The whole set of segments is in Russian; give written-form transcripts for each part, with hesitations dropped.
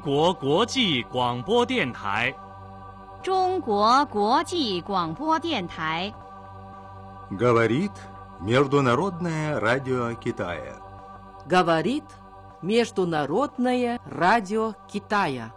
国国际广播电台。 中国国际广播电台。 Говорит Международное радио Китая. Говорит Международное радио Китая.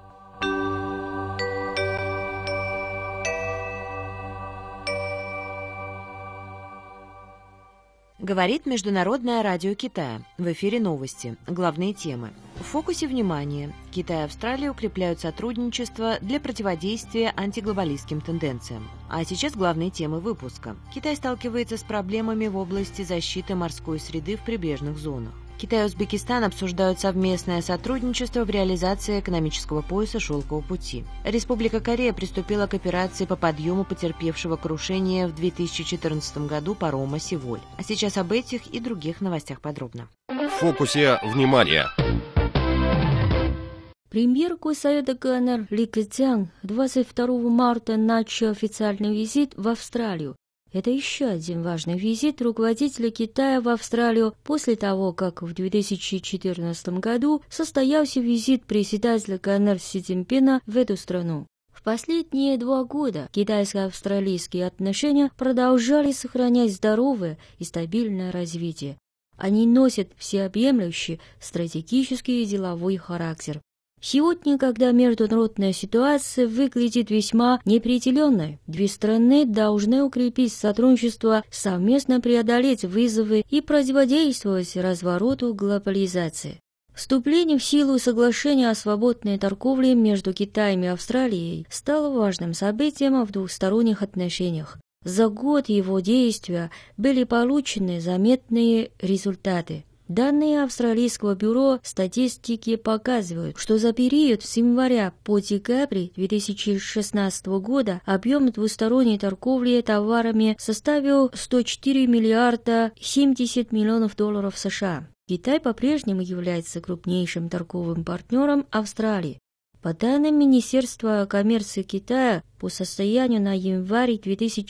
Говорит Международное радио Китая. В эфире новости. Главные темы. В фокусе внимания. Китай и Австралия укрепляют сотрудничество для противодействия антиглобалистским тенденциям. А сейчас главные темы выпуска. Китай сталкивается с проблемами в области защиты морской среды в прибрежных зонах. Китай и Узбекистан обсуждают совместное сотрудничество в реализации экономического пояса «Шелкового пути». Республика Корея приступила к операции по подъему потерпевшего крушения в 2014 году парома «Севоль». А сейчас об этих и других новостях подробно. В фокусе внимания. Премьер Госсовета КНР Ли Кэцян 22 марта начал официальный визит в Австралию. Это еще один важный визит руководителя Китая в Австралию после того, как в 2014 году состоялся визит председателя КНР Си Цзиньпина в эту страну. В последние 2 года китайско-австралийские отношения продолжали сохранять здоровое и стабильное развитие. Они носят всеобъемлющий стратегический и деловой характер. Сегодня, когда международная ситуация выглядит весьма неопределенной, две страны должны укрепить сотрудничество, совместно преодолеть вызовы и противодействовать развороту глобализации. Вступление в силу соглашения о свободной торговле между Китаем и Австралией стало важным событием в двухсторонних отношениях. За год его действия были получены заметные результаты. Данные Австралийского бюро статистики показывают, что за период с января по декабрь 2016 года объем двусторонней торговли товарами составил 104 миллиарда 70 миллионов долларов США. Китай по-прежнему является крупнейшим торговым партнером Австралии. По данным Министерства коммерции Китая, по состоянию на январь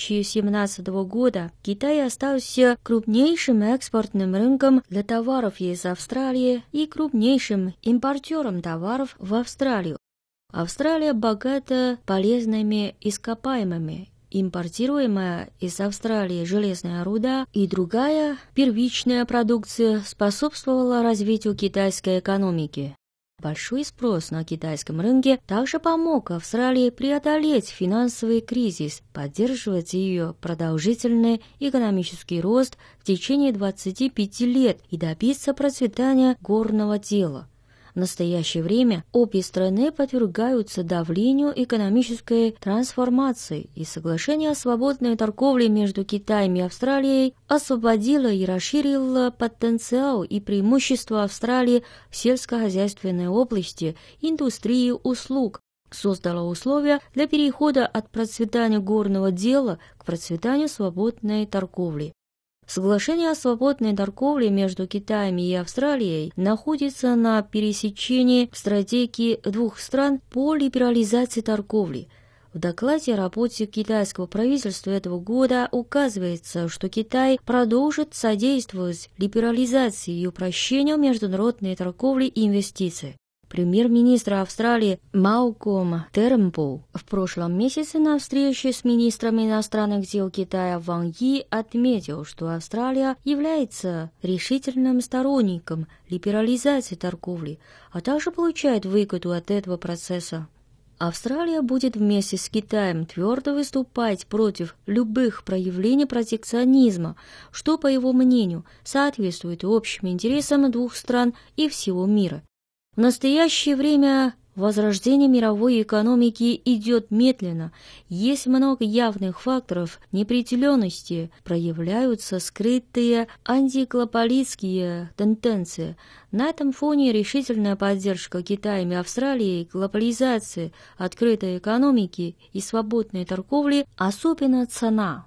2017 года Китай остался крупнейшим экспортным рынком для товаров из Австралии и крупнейшим импортером товаров в Австралию. Австралия богата полезными ископаемыми. Импортируемая из Австралии железная руда и другая первичная продукция способствовала развитию китайской экономики. Большой спрос на китайском рынке также помог Австралии преодолеть финансовый кризис, поддерживать ее продолжительный экономический рост в течение 25 лет и добиться процветания горного дела. В настоящее время обе страны подвергаются давлению экономической трансформации, и соглашение о свободной торговле между Китаем и Австралией освободило и расширило потенциал и преимущества Австралии в сельскохозяйственной области, индустрии услуг, создало условия для перехода от процветания горного дела к процветанию свободной торговли. Соглашение о свободной торговле между Китаем и Австралией находится на пересечении стратегии двух стран по либерализации торговли. В докладе о работе китайского правительства этого года указывается, что Китай продолжит содействовать либерализации и упрощению международной торговли и инвестиций. Премьер-министр Австралии Малком Тернбул в прошлом месяце на встрече с министром иностранных дел Китая Ван Yi отметил, что Австралия является решительным сторонником либерализации торговли, а также получает выгоду от этого процесса. Австралия будет вместе с Китаем твердо выступать против любых проявлений протекционизма, что, по его мнению, соответствует общим интересам двух стран и всего мира. В настоящее время возрождение мировой экономики идет медленно. Есть много явных факторов неопределенности, проявляются скрытые антиглобалистские тенденции. На этом фоне решительная поддержка Китаем и Австралией глобализации, открытой экономики и свободной торговли особенно ценна.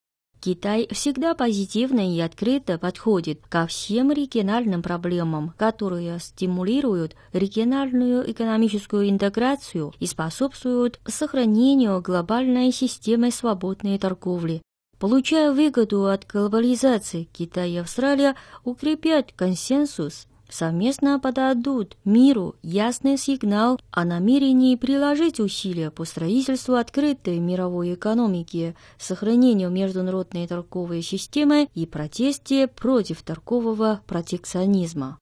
Китай всегда позитивно и открыто подходит ко всем региональным проблемам, которые стимулируют региональную экономическую интеграцию и способствуют сохранению глобальной системы свободной торговли. Получая выгоду от глобализации, Китай и Австралия укрепят консенсус совместно подадут миру ясный сигнал о намерении приложить усилия по строительству открытой мировой экономики, сохранению международной торговой системы и протесте против торгового протекционизма.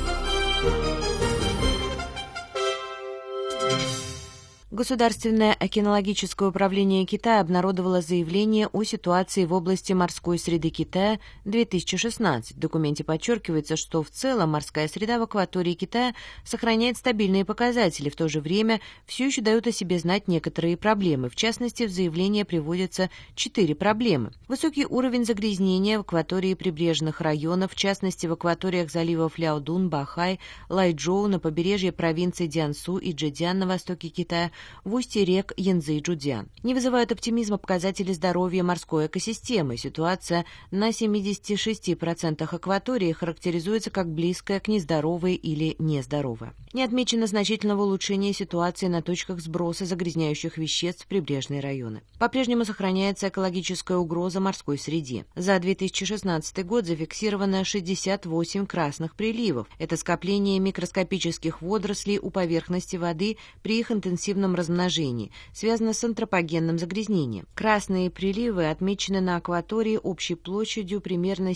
Государственное океанологическое управление Китая обнародовало заявление о ситуации в области морской среды Китая 2016. В документе подчеркивается, что в целом морская среда в акватории Китая сохраняет стабильные показатели, в то же время все еще дают о себе знать некоторые проблемы. В частности, в заявлении приводятся 4 проблемы. Высокий уровень загрязнения в акватории прибрежных районов, в частности в акваториях заливов Ляодун, Бахай, Лайчжоу, на побережье провинций Дзянсу и Чжэцзян на востоке Китая, в устье рек Янцзы и Чжудзян. Не вызывают оптимизма показатели здоровья морской экосистемы. Ситуация на 76% акватории характеризуется как близкая к нездоровой или нездоровая. Не отмечено значительного улучшения ситуации на точках сброса загрязняющих веществ в прибрежные районы. По-прежнему сохраняется экологическая угроза морской среде. За 2016 год зафиксировано 68 красных приливов. Это скопление микроскопических водорослей у поверхности воды при их интенсивном размножении, связано с антропогенным загрязнением. Красные приливы отмечены на акватории общей площадью примерно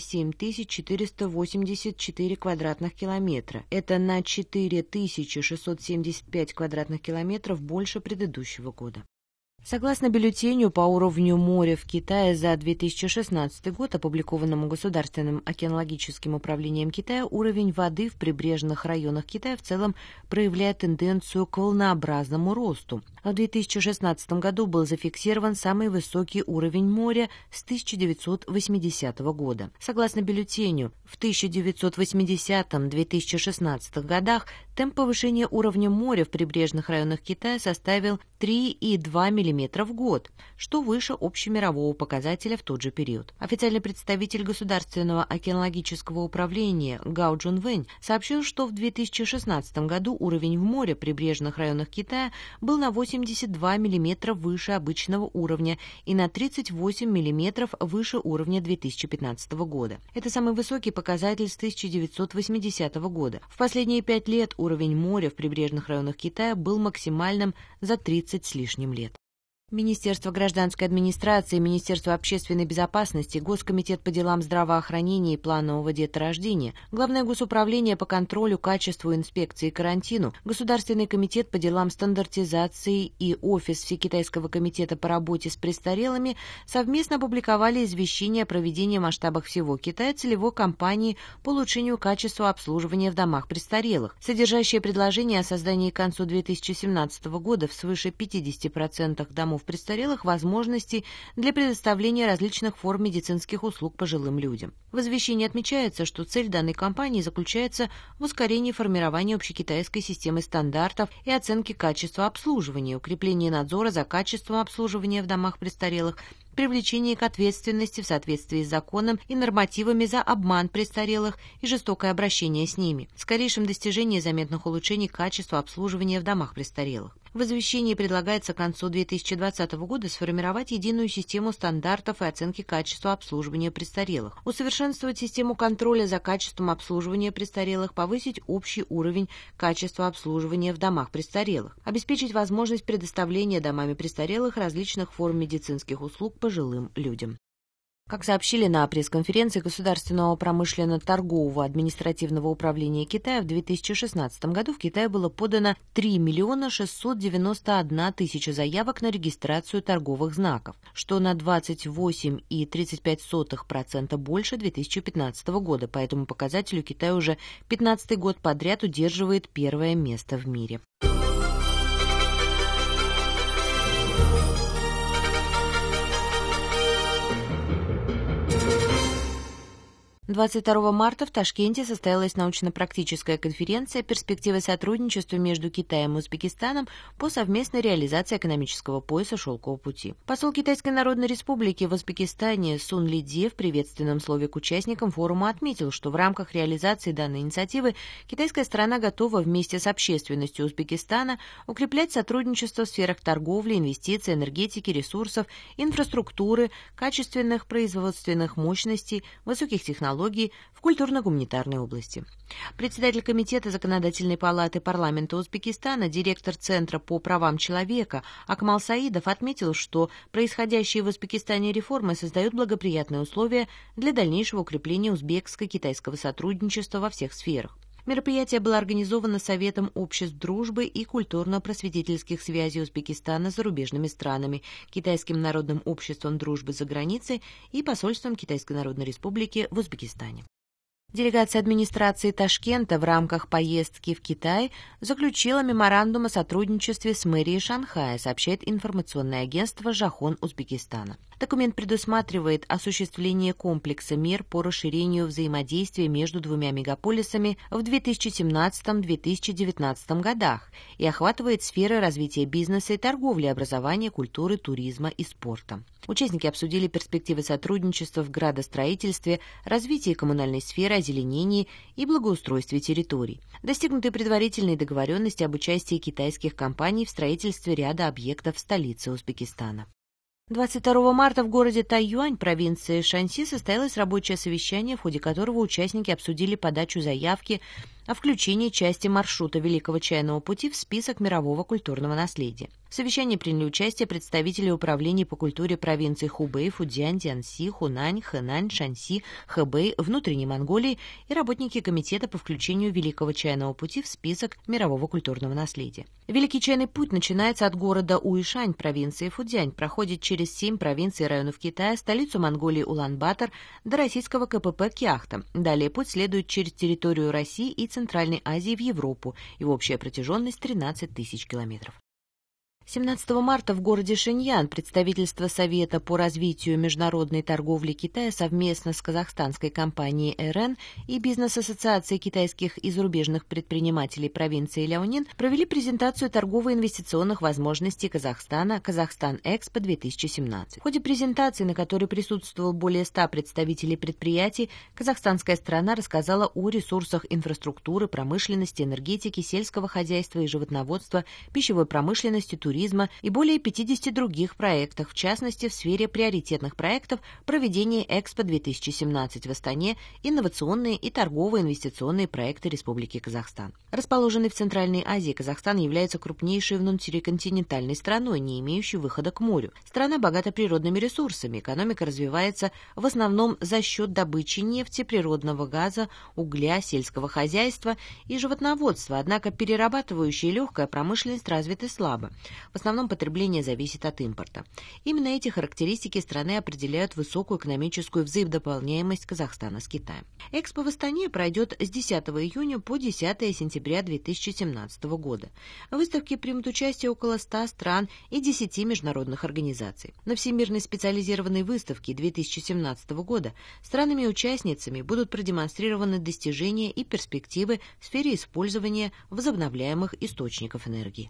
7484 квадратных километра. Это на 4675 квадратных километров больше предыдущего года. Согласно бюллетеню по уровню моря в Китае за 2016 год, опубликованному Государственным океанологическим управлением Китая, уровень воды в прибрежных районах Китая в целом проявляет тенденцию к волнообразному росту. В 2016 году был зафиксирован самый высокий уровень моря с 1980 года. Согласно бюллетеню, в 1980-2016 годах темп повышения уровня моря в прибрежных районах Китая составил 3,2 мм в год, что выше общемирового показателя в тот же период. Официальный представитель Государственного океанологического управления Гао Джунвэнь сообщил, что в 2016 году уровень в море в прибрежных районах Китая был на 82 мм выше обычного уровня и на 38 мм выше уровня 2015 года. Это самый высокий показатель с 1980 года. В последние 5 лет уровень моря в прибрежных районах Китая был максимальным за 30 с лишним лет. Министерство гражданской администрации, Министерство общественной безопасности, Госкомитет по делам здравоохранения и планового деторождения, Главное госуправление по контролю, качеству, инспекции и карантину, Государственный комитет по делам стандартизации и Офис Всекитайского комитета по работе с престарелыми совместно опубликовали извещение о проведении в масштабах всего Китая целевой кампании по улучшению качества обслуживания в домах престарелых, содержащее предложение о создании к концу 2017 года в свыше 50% домов престарелых возможностей для предоставления различных форм медицинских услуг пожилым людям. В извещении отмечается, что цель данной кампании заключается в ускорении формирования общекитайской системы стандартов и оценки качества обслуживания, укреплении надзора за качеством обслуживания в домах престарелых, привлечение к ответственности в соответствии с законом и нормативами за обман престарелых и жестокое обращение с ними, скорейшем достижении заметных улучшений качества обслуживания в домах престарелых. В извещении предлагается к концу 2020 года сформировать единую систему стандартов и оценки качества обслуживания престарелых, усовершенствовать систему контроля за качеством обслуживания престарелых, повысить общий уровень качества обслуживания в домах престарелых, обеспечить возможность предоставления домами престарелых различных форм медицинских услуг пожилым людям. Как сообщили на пресс-конференции Государственного промышленно-торгового административного управления Китая, в 2016 году в Китае было подано 3 691 000 заявок на регистрацию торговых знаков, что на 28,35% больше 2015 года. По этому показателю Китай уже 15-й год подряд удерживает первое место в мире. 22 марта в Ташкенте состоялась научно-практическая конференция «Перспективы сотрудничества между Китаем и Узбекистаном по совместной реализации экономического пояса «Шелкового пути». Посол Китайской Народной Республики в Узбекистане Сун Лидзе в приветственном слове к участникам форума отметил, что в рамках реализации данной инициативы китайская сторона готова вместе с общественностью Узбекистана укреплять сотрудничество в сферах торговли, инвестиций, энергетики, ресурсов, инфраструктуры, качественных производственных мощностей, высоких технологий, технологий в культурно-гуманитарной области. Председатель Комитета Законодательной палаты парламента Узбекистана, директор Центра по правам человека Акмал Саидов отметил, что происходящие в Узбекистане реформы создают благоприятные условия для дальнейшего укрепления узбекско-китайского сотрудничества во всех сферах. Мероприятие было организовано Советом обществ дружбы и культурно-просветительских связей Узбекистана с зарубежными странами, Китайским народным обществом дружбы за границей и посольством Китайской Народной Республики в Узбекистане. Делегация администрации Ташкента в рамках поездки в Китай заключила меморандум о сотрудничестве с мэрией Шанхая, сообщает информационное агентство «Жахон» Узбекистана. Документ предусматривает осуществление комплекса мер по расширению взаимодействия между двумя мегаполисами в 2017-2019 годах и охватывает сферы развития бизнеса и торговли, образования, культуры, туризма и спорта. Участники обсудили перспективы сотрудничества в градостроительстве, развитии коммунальной сферы, озеленении и благоустройстве территорий. Достигнуты предварительные договоренности об участии китайских компаний в строительстве ряда объектов в столице Узбекистана. 22 марта в городе Тайюань, провинции Шанси, состоялось рабочее совещание, в ходе которого участники обсудили подачу заявки о включении части маршрута Великого чайного пути в список мирового культурного наследия. В совещании приняли участие представители управлений по культуре провинций Хубэй, Фудзянь, Цзянси, Хунань, Хэнань, Шанси, Хэбэй, Внутренней Монголии и работники комитета по включению Великого чайного пути в список мирового культурного наследия. Великий чайный путь начинается от города Уишань, провинции Фудзянь, проходит через 7 провинций и районов Китая, столицу Монголии Улан-Батор, до российского КПП Кяхта. Далее путь следует через территорию России и Центральной Азии в Европу. Его общая протяженность 13 тысяч километров. 17 марта в городе Шэньян представительство Совета по развитию международной торговли Китая совместно с казахстанской компанией РН и Бизнес-ассоциацией китайских и зарубежных предпринимателей провинции Ляонин провели презентацию торгово-инвестиционных возможностей Казахстана «Казахстан-Экспо-2017». В ходе презентации, на которой присутствовало более 100 представителей предприятий, казахстанская сторона рассказала о ресурсах инфраструктуры, промышленности, энергетики, сельского хозяйства и животноводства, пищевой промышленности, туризма и более 50 других проектах, в частности, в сфере приоритетных проектов проведения Экспо-2017 в Астане, инновационные и торгово-инвестиционные проекты Республики Казахстан. Расположенный в Центральной Азии, Казахстан является крупнейшей внутриконтинентальной страной, не имеющей выхода к морю. Страна богата природными ресурсами, экономика развивается в основном за счет добычи нефти, природного газа, угля, сельского хозяйства и животноводства, однако перерабатывающая и легкая промышленность развиты слабо. В основном потребление зависит от импорта. Именно эти характеристики страны определяют высокую экономическую взаимодополняемость Казахстана с Китаем. Экспо в Астане пройдет с 10 июня по 10 сентября 2017 года. В выставке примут участие около 100 стран и 10 международных организаций. На Всемирной специализированной выставке 2017 года странами-участницами будут продемонстрированы достижения и перспективы в сфере использования возобновляемых источников энергии.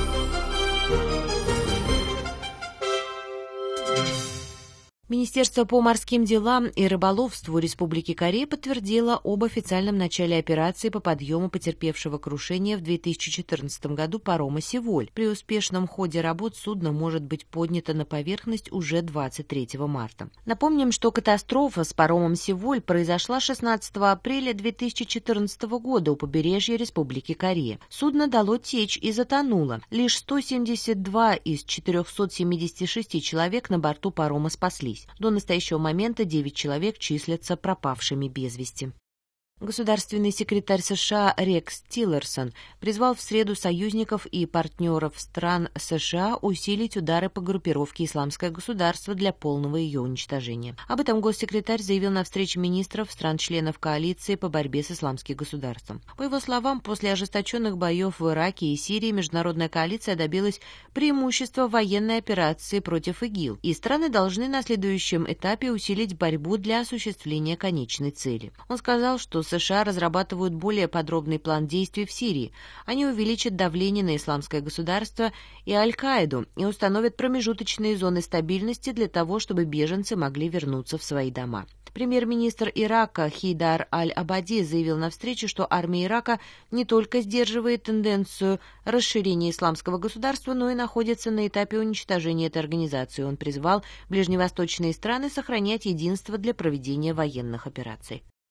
Министерство по морским делам и рыболовству Республики Корея подтвердило об официальном начале операции по подъему потерпевшего крушения в 2014 году парома «Севоль». При успешном ходе работ судно может быть поднято на поверхность уже 23 марта. Напомним, что катастрофа с паромом «Севоль» произошла 16 апреля 2014 года у побережья Республики Корея. Судно дало течь и затонуло. Лишь 172 из 476 человек на борту парома спаслись. До настоящего момента 9 человек числятся пропавшими без вести. Государственный секретарь США Рекс Тиллерсон призвал в среду союзников и партнеров стран США усилить удары по группировке «Исламское государство» для полного ее уничтожения. Об этом госсекретарь заявил на встрече министров стран-членов коалиции по борьбе с исламским государством. По его словам, после ожесточенных боев в Ираке и Сирии международная коалиция добилась преимущества в военной операции против ИГИЛ, и страны должны на следующем этапе усилить борьбу для осуществления конечной цели. Он сказал, что США разрабатывают более подробный план действий в Сирии. Они увеличат давление на исламское государство и Аль-Каиду и установят промежуточные зоны стабильности для того, чтобы беженцы могли вернуться в свои дома. Премьер-министр Ирака Хейдар Аль-Абади заявил на встрече, что армия Ирака не только сдерживает тенденцию расширения исламского государства, но и находится на этапе уничтожения этой организации. Он призвал ближневосточные страны сохранять единство для проведения военных операций.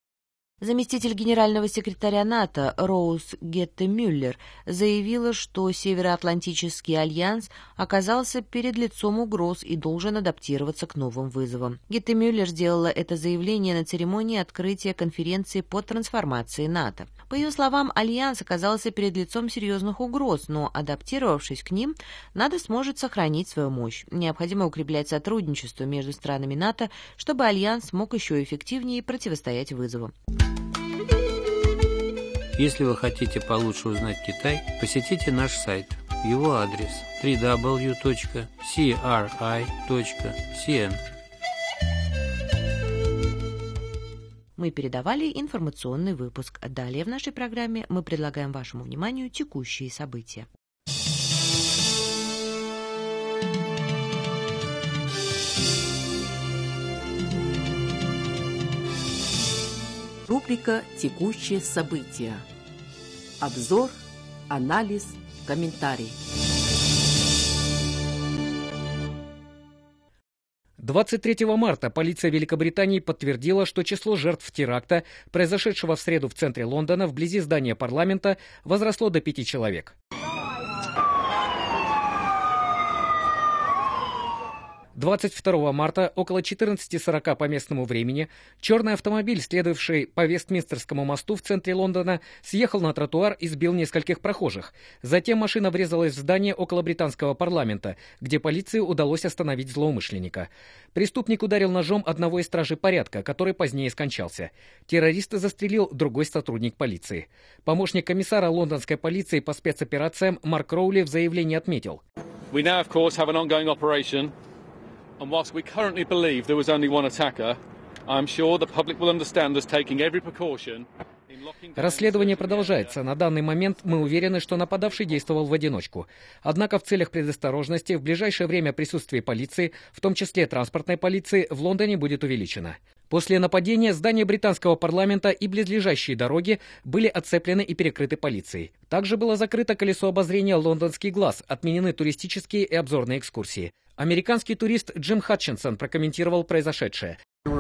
Заместитель генерального секретаря НАТО Роуз Гетте-Мюллер заявила, что Североатлантический альянс оказался перед лицом угроз и должен адаптироваться к новым вызовам. Гетте-Мюллер сделала это заявление на церемонии открытия конференции по трансформации НАТО. По ее словам, альянс оказался перед лицом серьезных угроз, но, адаптировавшись к ним, НАТО сможет сохранить свою мощь. Необходимо укреплять сотрудничество между странами НАТО, чтобы альянс мог еще эффективнее противостоять вызовам. Если вы хотите получше узнать Китай, посетите наш сайт. Его адрес www.cri.cn. Мы передавали информационный выпуск. Далее в нашей программе мы предлагаем вашему вниманию текущие события. Рубрика «Текущие события». Обзор, анализ, комментарий. 23 марта полиция Великобритании подтвердила, что число жертв теракта, произошедшего в среду в центре Лондона, вблизи здания парламента, возросло до 5 человек. 22 марта около 14:40 по местному времени черный автомобиль, следовавший по Вестминстерскому мосту в центре Лондона, съехал на тротуар и сбил нескольких прохожих. Затем машина врезалась в здание около британского парламента, где полиции удалось остановить злоумышленника. Преступник ударил ножом одного из стражей порядка, который позднее скончался. Террориста застрелил другой сотрудник полиции. Помощник комиссара лондонской полиции по спецоперациям Марк Роули в заявлении отметил: We now, of course, have an ongoing operation. And whilst we currently believe there was only one attacker, I'm sure the public will understand us taking every precaution. Расследование продолжается. На данный момент мы уверены, что нападавший действовал в одиночку. Однако в целях предосторожности в ближайшее время присутствие полиции, в том числе транспортной полиции, в Лондоне будет увеличено. После нападения здание британского парламента и близлежащие дороги были оцеплены и перекрыты полицией. Также было закрыто колесо обозрения «Лондонский глаз», отменены туристические и обзорные экскурсии. Американский турист Джим Хатчинсон прокомментировал произошедшее.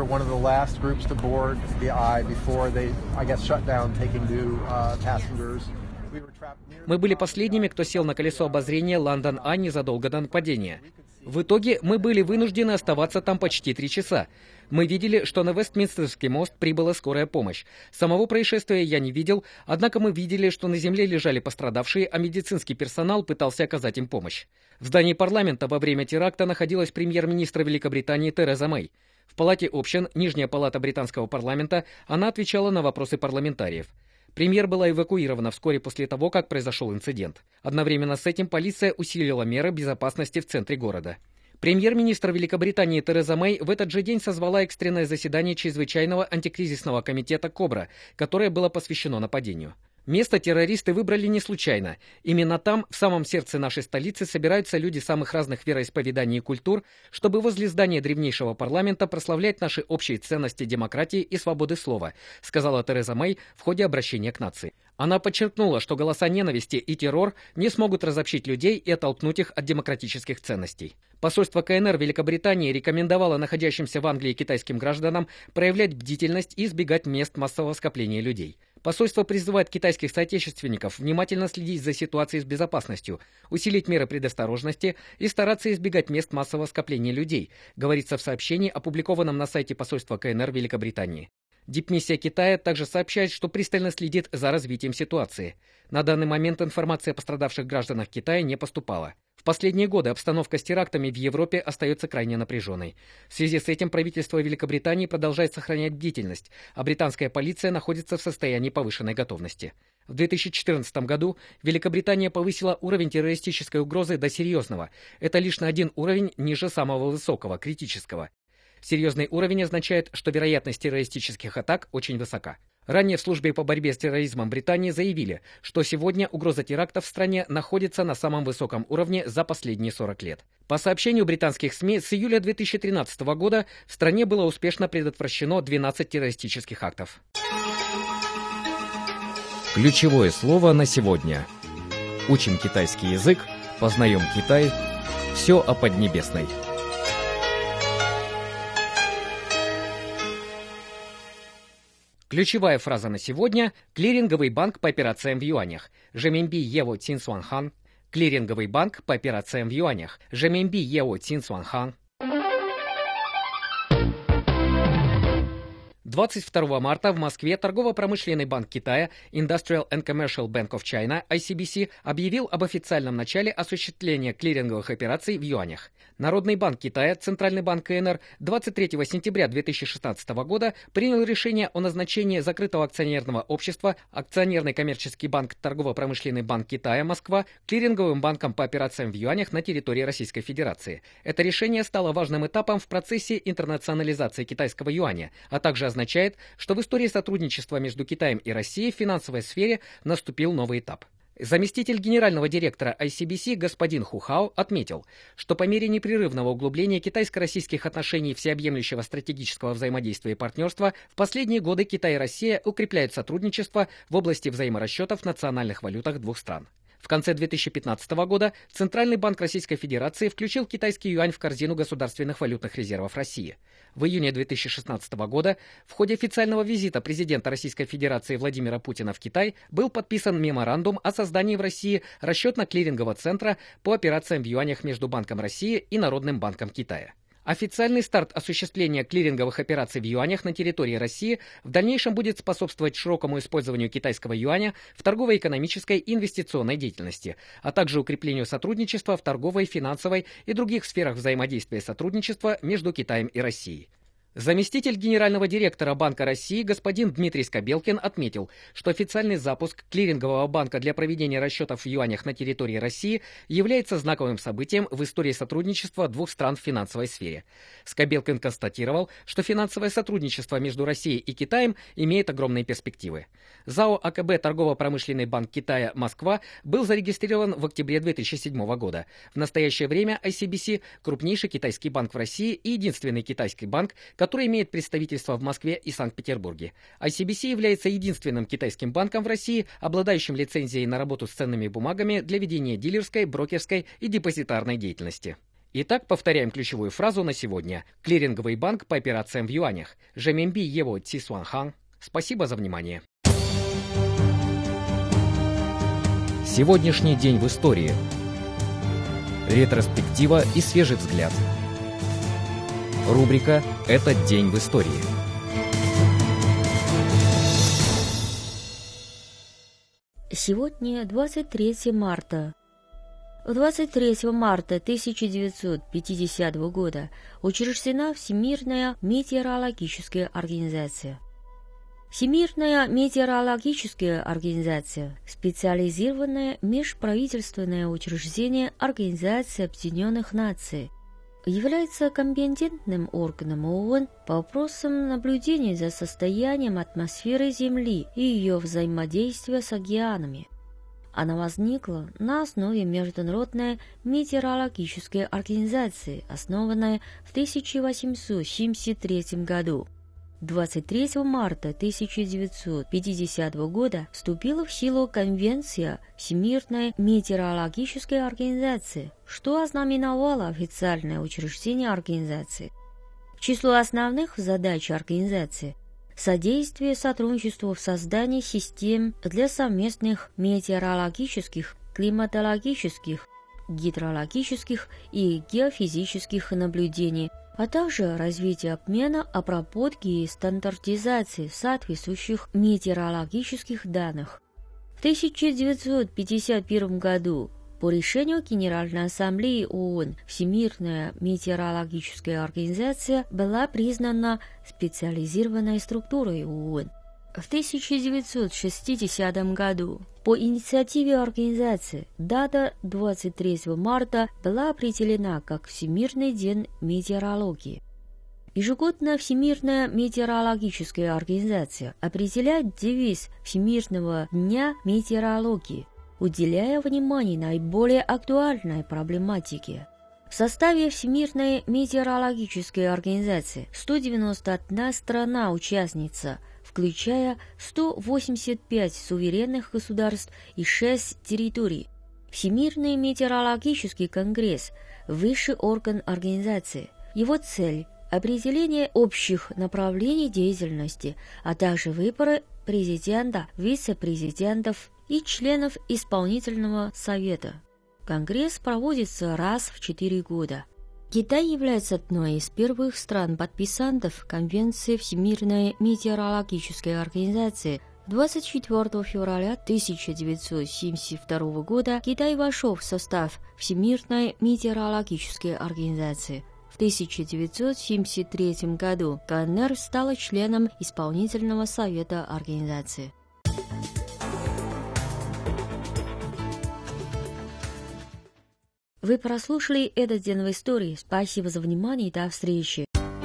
Мы были последними, кто сел на колесо обозрения Лондон Ай незадолго до нападения. В итоге мы были вынуждены оставаться там почти 3 часа. Мы видели, что на Вестминстерский мост прибыла скорая помощь. Самого происшествия я не видел, однако мы видели, что на земле лежали пострадавшие, а медицинский персонал пытался оказать им помощь. В здании парламента во время теракта находилась премьер-министр Великобритании Тереза Мэй. В Палате общин, Нижняя палата британского парламента, она отвечала на вопросы парламентариев. Премьер была эвакуирована вскоре после того, как произошел инцидент. Одновременно с этим полиция усилила меры безопасности в центре города. Премьер-министр Великобритании Тереза Мэй в этот же день созвала экстренное заседание чрезвычайного антикризисного комитета «Кобра», которое было посвящено нападению. Место террористы выбрали не случайно. Именно там, в самом сердце нашей столицы, собираются люди самых разных вероисповеданий и культур, чтобы возле здания древнейшего парламента прославлять наши общие ценности демократии и свободы слова, сказала Тереза Мэй в ходе обращения к нации. Она подчеркнула, что голоса ненависти и террор не смогут разобщить людей и оттолкнуть их от демократических ценностей. Посольство КНР Великобритании рекомендовало находящимся в Англии китайским гражданам проявлять бдительность и избегать мест массового скопления людей. Посольство призывает китайских соотечественников внимательно следить за ситуацией с безопасностью, усилить меры предосторожности и стараться избегать мест массового скопления людей, говорится в сообщении, опубликованном на сайте посольства КНР Великобритании. Дипмиссия Китая также сообщает, что пристально следит за развитием ситуации. На данный момент информация о пострадавших гражданах Китая не поступала. В последние годы обстановка с терактами в Европе остается крайне напряженной. В связи с этим правительство Великобритании продолжает сохранять бдительность, а британская полиция находится в состоянии повышенной готовности. В 2014 году Великобритания повысила уровень террористической угрозы до серьезного. Это лишь на один уровень ниже самого высокого, критического. Серьезный уровень означает, что вероятность террористических атак очень высока. Ранее в службе по борьбе с терроризмом Британии заявили, что сегодня угроза терактов в стране находится на самом высоком уровне за последние 40 лет. По сообщению британских СМИ, с июля 2013 года в стране было успешно предотвращено 12 террористических актов. Ключевое слово на сегодня. Учим китайский язык, познаем Китай. Все о Поднебесной. Ключевая фраза на сегодня – клиринговый банк по операциям в юанях. Жэминби Ево Цинсуанхан. Клиринговый банк по операциям в юанях. Жэминби Ево Цинсуанхан. 22 марта в Москве Торгово-промышленный банк Китая Industrial and Commercial Bank of China ICBC объявил об официальном начале осуществления клиринговых операций в юанях. Народный банк Китая, Центральный банк КНР, 23 сентября 2016 года принял решение о назначении закрытого акционерного общества Акционерный коммерческий банк Торгово-промышленный банк Китая Москва клиринговым банком по операциям в юанях на территории Российской Федерации. Это решение стало важным этапом в процессе интернационализации китайского юаня, а также означает, что в истории сотрудничества между Китаем и Россией в финансовой сфере наступил новый этап. Заместитель генерального директора ICBC господин Ху Хао отметил, что по мере непрерывного углубления китайско-российских отношений всеобъемлющего стратегического взаимодействия и партнерства в последние годы Китай и Россия укрепляют сотрудничество в области взаиморасчетов в национальных валютах двух стран. В конце 2015 года Центральный банк Российской Федерации включил китайский юань в корзину государственных валютных резервов России. В июне 2016 года в ходе официального визита президента Российской Федерации Владимира Путина в Китай был подписан меморандум о создании в России расчетно-клирингового центра по операциям в юанях между Банком России и Народным банком Китая. Официальный старт осуществления клиринговых операций в юанях на территории России в дальнейшем будет способствовать широкому использованию китайского юаня в торгово-экономической и инвестиционной деятельности, а также укреплению сотрудничества в торговой, финансовой и других сферах взаимодействия и сотрудничества между Китаем и Россией. Заместитель генерального директора Банка России господин Дмитрий Скобелкин отметил, что официальный запуск клирингового банка для проведения расчетов в юанях на территории России является знаковым событием в истории сотрудничества двух стран в финансовой сфере. Скобелкин констатировал, что финансовое сотрудничество между Россией и Китаем имеет огромные перспективы. ЗАО АКБ Торгово-промышленный банк Китая Москва был зарегистрирован в октябре 2007 года. В настоящее время ICBC – крупнейший китайский банк в России и единственный китайский банк, который имеет представительство в Москве и Санкт-Петербурге. ICBC является единственным китайским банком в России, обладающим лицензией на работу с ценными бумагами для ведения дилерской, брокерской и депозитарной деятельности. Итак, повторяем ключевую фразу на сегодня. Клиринговый банк по операциям в юанях. Жэминби Ево Цинсуанхан. Спасибо за внимание. Сегодняшний день в истории. Ретроспектива и свежий взгляд. Рубрика «Этот день в истории». Сегодня 23 марта. 23 марта 1950 года учреждена Всемирная метеорологическая организация. Всемирная метеорологическая организация – специализированное межправительственное учреждение Организации Объединенных Наций, является компетентным органом ООН по вопросам наблюдения за состоянием атмосферы Земли и ее взаимодействия с океанами. Она возникла на основе Международной метеорологической организации, основанной в 1873 году. 23 марта 1950 года вступила в силу Конвенция Всемирной метеорологической организации, что ознаменовало официальное учреждение организации. К числу основных задач организации – содействие сотрудничеству в создании систем для совместных метеорологических, климатологических, гидрологических и геофизических наблюдений, а также развитие обмена, обработки и стандартизации соответствующих метеорологических данных. В 1951 году по решению Генеральной Ассамблеи ООН Всемирная метеорологическая организация была признана специализированной структурой ООН. В 1960 году по инициативе организации дата 23 марта была определена как Всемирный день метеорологии. Ежегодно Всемирная метеорологическая организация определяет девиз Всемирного дня метеорологии, уделяя внимание наиболее актуальной проблематике. В составе Всемирной метеорологической организации 191 страна-участница, включая 185 суверенных государств и 6 территорий. Всемирный метеорологический конгресс – высший орган организации. Его цель – определение общих направлений деятельности, а также выборы президента, вице-президентов и членов исполнительного совета. Конгресс проводится раз в 4 года. Китай является одной из первых стран-подписантов Конвенции Всемирной метеорологической организации. 24 февраля 1972 года Китай вошел в состав Всемирной метеорологической организации. В 1973 году КНР стала членом исполнительного совета организации. Вы прослушали этот день в истории. Спасибо за внимание и до встречи.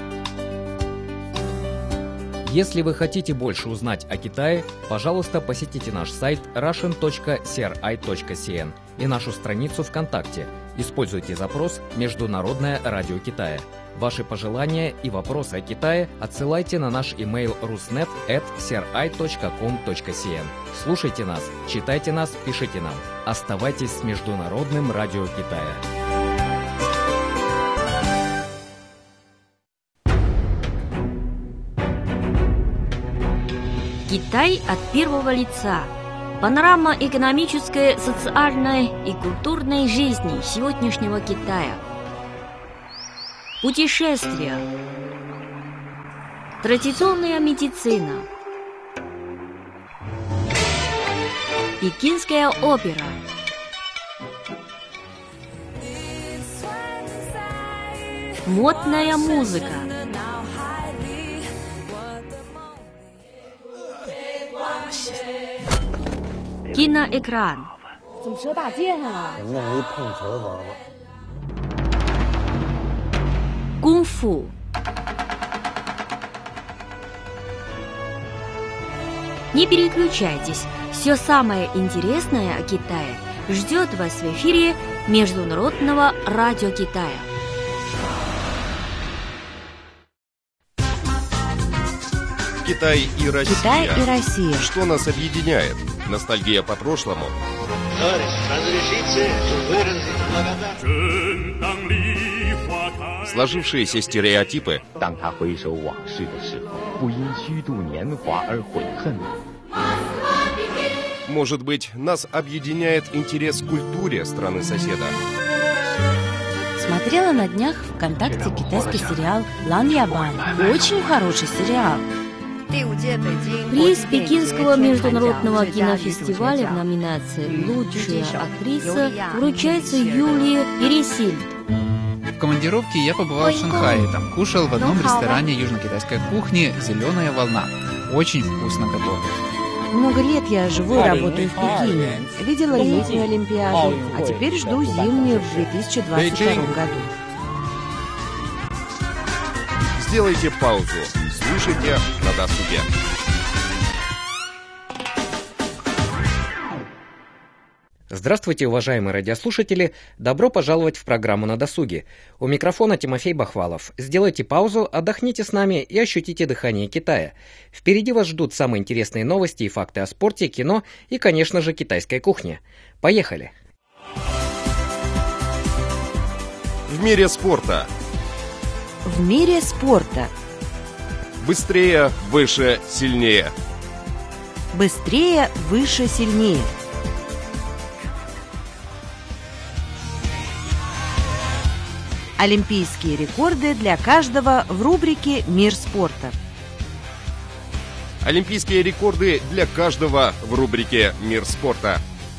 Если вы хотите больше узнать о Китае, пожалуйста, посетите наш сайт russian.cri.cn и нашу страницу ВКонтакте. Используйте запрос «Международное радио Китая». Ваши пожелания и вопросы о Китае отсылайте на наш имейл rusnet@cri.com.cn. Слушайте нас, читайте нас, пишите нам. Оставайтесь с Международным радио Китая. Китай от первого лица. Панорама экономической, социальной и культурной жизни сегодняшнего Китая. Путешествия. Традиционная медицина. Пекинская опера. Модная музыка. Киноэкран. Кунг-фу. Не переключайтесь. Все самое интересное о Китае ждет вас в эфире Международного радио Китая. Китай и Россия. Китай и Россия. Что нас объединяет? Ностальгия по прошлому. Разрешите выразить благодарность. Сложившиеся стереотипы. Может быть, нас объединяет интерес к культуре страны-соседа. Смотрела на днях ВКонтакте китайский сериал «Лан Ябан». Очень хороший сериал. Приз Пекинского международного кинофестиваля в номинации «Лучшая актриса» вручается Юлии Пересильд. В командировке я побывал в Шанхае. Там кушал в одном ресторане южно-китайской кухни «Зеленая волна». Очень вкусно готовят. Много лет я живу и работаю в Пекине. Видела летнюю Олимпиаду, а теперь жду зимнюю в 2022 году. Сделайте паузу. Слушайте на досуге. Здравствуйте, уважаемые радиослушатели! Добро пожаловать в программу «На досуге». У микрофона Тимофей Бахвалов. Сделайте паузу, отдохните с нами и ощутите дыхание Китая. Впереди вас ждут самые интересные новости и факты о спорте, кино и, конечно же, китайской кухне. Поехали! В мире спорта. В мире спорта. Быстрее, выше, сильнее. Быстрее, выше, сильнее. Олимпийские рекорды для каждого в рубрике «Мир спорта». Олимпийские рекорды для каждого в рубрике «Мир спорта».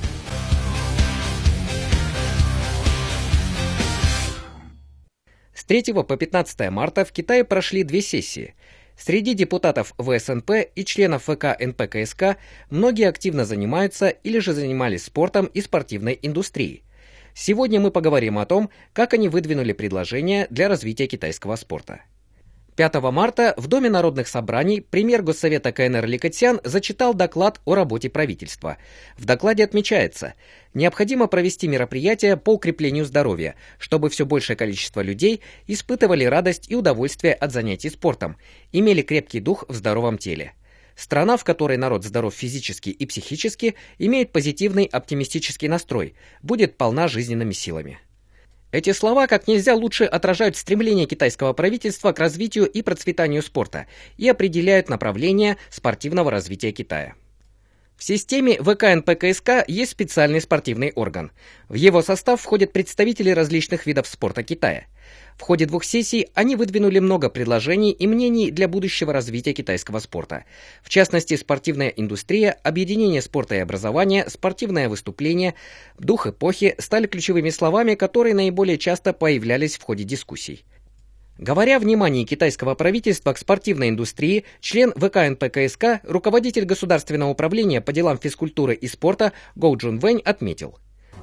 С 3 по 15 марта в Китае прошли 2 сессии. Среди депутатов ВСНП и членов ВК НПКСК многие активно занимаются или же занимались спортом и спортивной индустрией. Сегодня мы поговорим о том, как они выдвинули предложения для развития китайского спорта. 5 марта в Доме народных собраний премьер Госсовета КНР Ли Кэцян зачитал доклад о работе правительства. В докладе отмечается, необходимо провести мероприятия по укреплению здоровья, чтобы все большее количество людей испытывали радость и удовольствие от занятий спортом, имели крепкий дух в здоровом теле. Страна, в которой народ здоров физически и психически, имеет позитивный оптимистический настрой, будет полна жизненными силами. Эти слова как нельзя лучше отражают стремление китайского правительства к развитию и процветанию спорта и определяют направление спортивного развития Китая. В системе ВК НПКСК есть специальный спортивный орган. В его состав входят представители различных видов спорта Китая. В ходе 2 сессий они выдвинули много предложений и мнений для будущего развития китайского спорта. В частности, спортивная индустрия, объединение спорта и образования, спортивное выступление, дух эпохи стали ключевыми словами, которые наиболее часто появлялись в ходе дискуссий. Говоря о внимании китайского правительства к спортивной индустрии, член ВК НПКСК, руководитель Государственного управления по делам физкультуры и спорта Гоу Джун Вэнь отметил.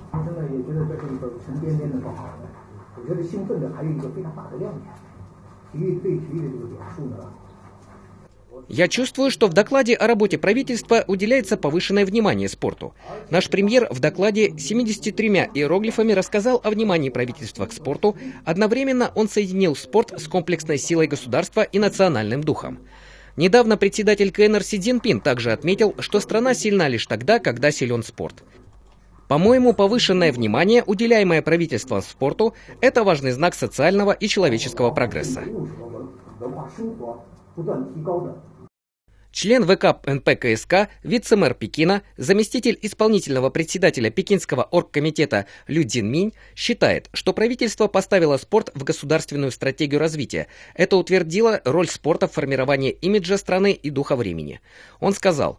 Я чувствую, что в докладе о работе правительства уделяется повышенное внимание спорту. Наш премьер в докладе 73 иероглифами рассказал о внимании правительства к спорту. Одновременно он соединил спорт с комплексной силой государства и национальным духом. Недавно председатель КНР Си Цзиньпин также отметил, что страна сильна лишь тогда, когда силен спорт. По-моему, повышенное внимание, уделяемое правительством спорту, это важный знак социального и человеческого прогресса. Член ВК НПКСК, вице-мэр Пекина, заместитель исполнительного председателя Пекинского оргкомитета Лю Цзиньминь считает, что правительство поставило спорт в государственную стратегию развития. Это утвердило роль спорта в формировании имиджа страны и духа времени. Он сказал: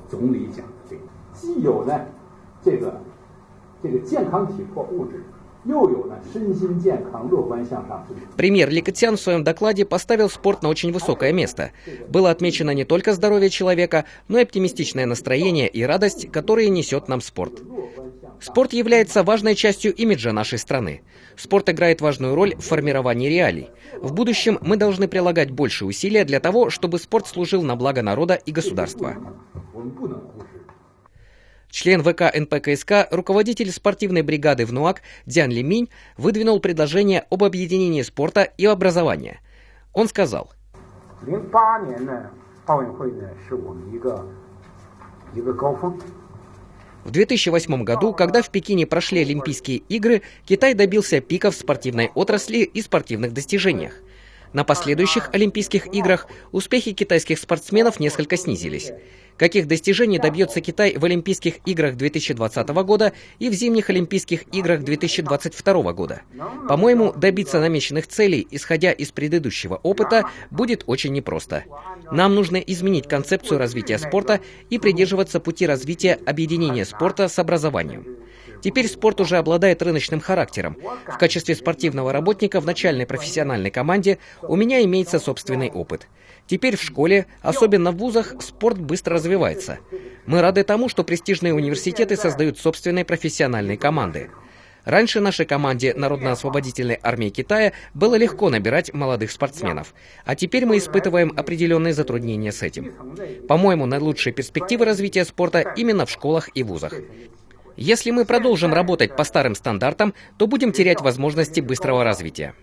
премьер Ли Кэцян в своем докладе поставил спорт на очень высокое место. Было отмечено не только здоровье человека, но и оптимистичное настроение и радость, которые несет нам спорт. Спорт является важной частью имиджа нашей страны. Спорт играет важную роль в формировании реалий. В будущем мы должны прилагать больше усилия для того, чтобы спорт служил на благо народа и государства. Член ВК НПКСК, руководитель спортивной бригады в НУАК Дзян Лиминь выдвинул предложение об объединении спорта и образования. Он сказал: в 2008 году, когда в Пекине прошли Олимпийские игры, Китай добился пика в спортивной отрасли и спортивных достижениях. На последующих Олимпийских играх успехи китайских спортсменов несколько снизились. Каких достижений добьется Китай в Олимпийских играх 2020 года и в зимних Олимпийских играх 2022 года? По-моему, добиться намеченных целей, исходя из предыдущего опыта, будет очень непросто. Нам нужно изменить концепцию развития спорта и придерживаться пути развития объединения спорта с образованием. Теперь спорт уже обладает рыночным характером. В качестве спортивного работника в начальной профессиональной команде у меня имеется собственный опыт. Теперь в школе, особенно в вузах, спорт быстро развивается. Мы рады тому, что престижные университеты создают собственные профессиональные команды. Раньше нашей команде Народно-освободительной армии Китая было легко набирать молодых спортсменов, а теперь мы испытываем определенные затруднения с этим. По-моему, наилучшие перспективы развития спорта именно в школах и вузах. Если мы продолжим работать по старым стандартам, то будем терять возможности быстрого развития.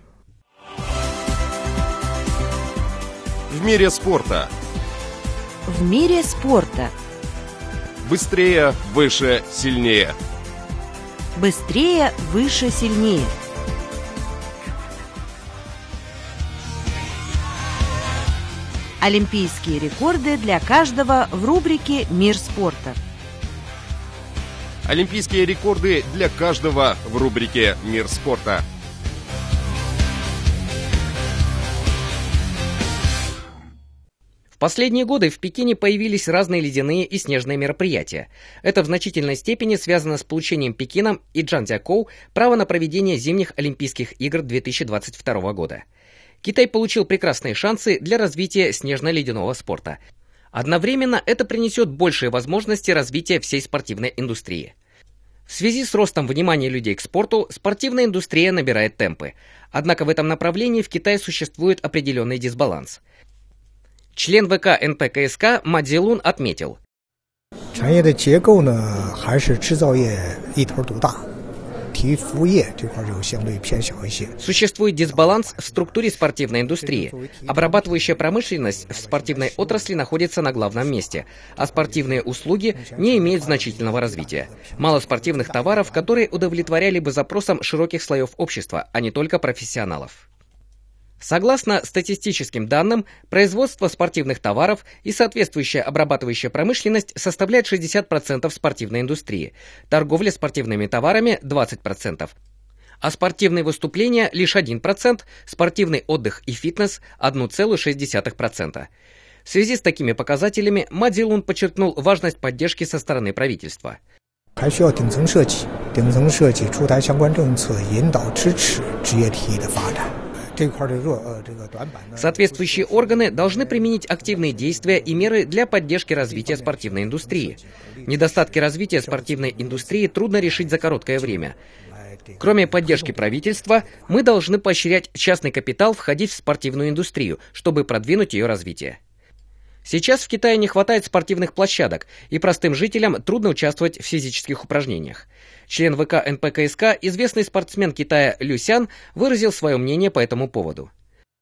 В мире спорта. В мире спорта. Быстрее, выше, сильнее. Быстрее, выше, сильнее. Олимпийские рекорды для каждого в рубрике «Мир спорта». Олимпийские рекорды для каждого в рубрике «Мир спорта». В последние годы в Пекине появились разные ледяные и снежные мероприятия. Это в значительной степени связано с получением Пекином и Чжанцзякоу права на проведение зимних Олимпийских игр 2022 года. Китай получил прекрасные шансы для развития снежно-ледяного спорта. Одновременно это принесет большие возможности развития всей спортивной индустрии. В связи с ростом внимания людей к спорту, спортивная индустрия набирает темпы. Однако в этом направлении в Китае существует определенный дисбаланс. Член ВК НПКСК Ма Цзилун отметил: Существует дисбаланс в структуре спортивной индустрии. Обрабатывающая промышленность в спортивной отрасли находится на главном месте, а спортивные услуги не имеют значительного развития. Мало спортивных товаров, которые удовлетворяли бы запросам широких слоев общества, а не только профессионалов. Согласно статистическим данным, производство спортивных товаров и соответствующая обрабатывающая промышленность составляет 60% спортивной индустрии, торговля спортивными товарами – 20%, а спортивные выступления – лишь 1%, спортивный отдых и фитнес – 1,6%. В связи с такими показателями Ма Цзилун подчеркнул важность поддержки со стороны правительства. Соответствующие органы должны применить активные действия и меры для поддержки развития спортивной индустрии. Недостатки развития спортивной индустрии трудно решить за короткое время. Кроме поддержки правительства, мы должны поощрять частный капитал входить в спортивную индустрию, чтобы продвинуть ее развитие. Сейчас в Китае не хватает спортивных площадок, и простым жителям трудно участвовать в физических упражнениях. Член ВК НПКСК, известный спортсмен Китая Лю Сян, выразил свое мнение по этому поводу.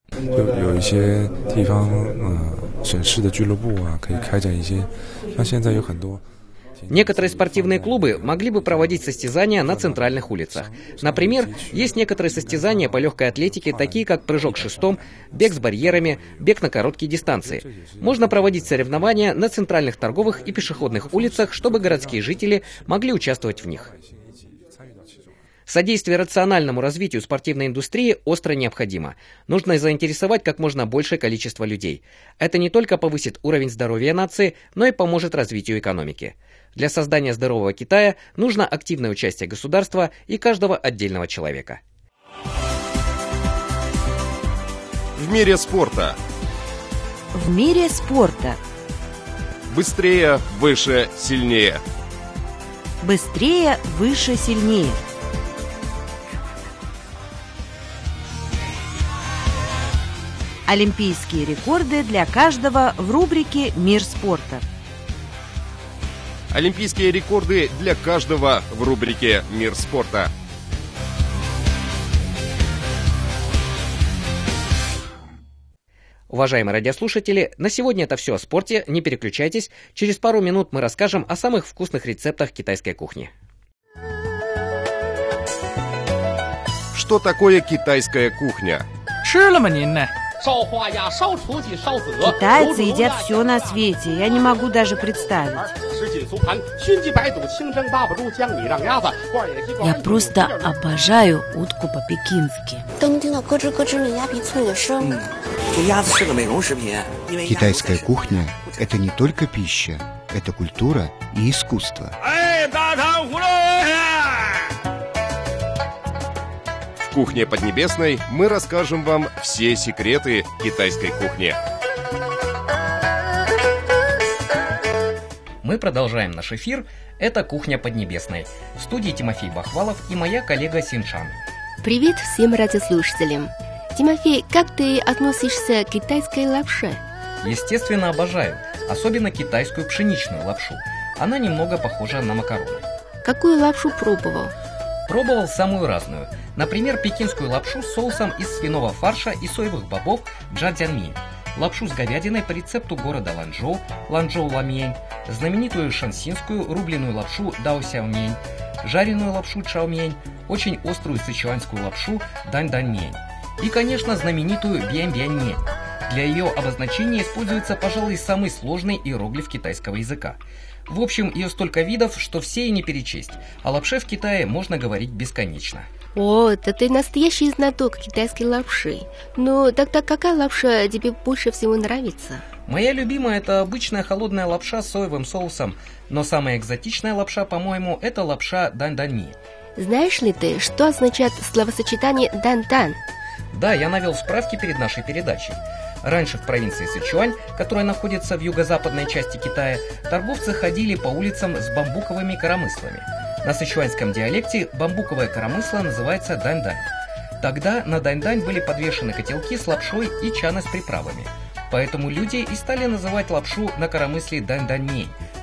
Некоторые спортивные клубы могли бы проводить состязания на центральных улицах. Например, есть некоторые состязания по легкой атлетике, такие как прыжок шестом, бег с барьерами, бег на короткие дистанции. Можно проводить соревнования на центральных торговых и пешеходных улицах, чтобы городские жители могли участвовать в них. Содействие рациональному развитию спортивной индустрии остро необходимо. Нужно заинтересовать как можно большее количество людей. Это не только повысит уровень здоровья нации, но и поможет развитию экономики. Для создания здорового Китая нужно активное участие государства и каждого отдельного человека. В мире спорта. В мире спорта. Быстрее, выше, сильнее. Быстрее, выше, сильнее. Олимпийские рекорды для каждого в рубрике «Мир спорта». Олимпийские рекорды для каждого в рубрике «Мир спорта». Уважаемые радиослушатели, на сегодня это все о спорте. Не переключайтесь. Через пару минут мы расскажем о самых вкусных рецептах китайской кухни. Что такое китайская кухня? Китайцы едят все на свете, я не могу даже представить. Я просто обожаю утку по-пекински. Китайская кухня – это не только пища, это культура и искусство. В «Кухне Поднебесной» мы расскажем вам все секреты китайской кухни. Мы продолжаем наш эфир. Это «Кухня Поднебесной». В студии Тимофей Бахвалов и моя коллега Синшан. Привет всем радиослушателям. Тимофей, как ты относишься к китайской лапше? Естественно, обожаю. Особенно китайскую пшеничную лапшу. Она немного похожа на макароны. Какую лапшу пробовал? Пробовал самую разную. Например, пекинскую лапшу с соусом из свиного фарша и соевых бобов джадзянми, лапшу с говядиной по рецепту города Ланчжоу, Ланчжоу ламьень, знаменитую шансинскую рубленую лапшу даосяомень, жареную лапшу чаомень, очень острую сычуанскую лапшу даньданьмень и, конечно, знаменитую бянь-бянь-мень. Для ее обозначения используется, пожалуй, самый сложный иероглиф китайского языка. В общем, ее столько видов, что все и не перечесть. О лапше в Китае можно говорить бесконечно. О, да ты настоящий знаток китайской лапши. Ну, тогда какая лапша тебе больше всего нравится? Моя любимая – это обычная холодная лапша с соевым соусом. Но самая экзотичная лапша, по-моему, это лапша даньданьми. Знаешь ли ты, что означает словосочетание «дан-дан»? Да, я навел справки перед нашей передачей. Раньше в провинции Сычуань, которая находится в юго-западной части Китая, торговцы ходили по улицам с бамбуковыми коромыслами. На сычуанском диалекте бамбуковое коромысло называется даньдань. Тогда на даньдань были подвешены котелки с лапшой и чаны с приправами. Поэтому люди и стали называть лапшу на коромысле даньданьмень,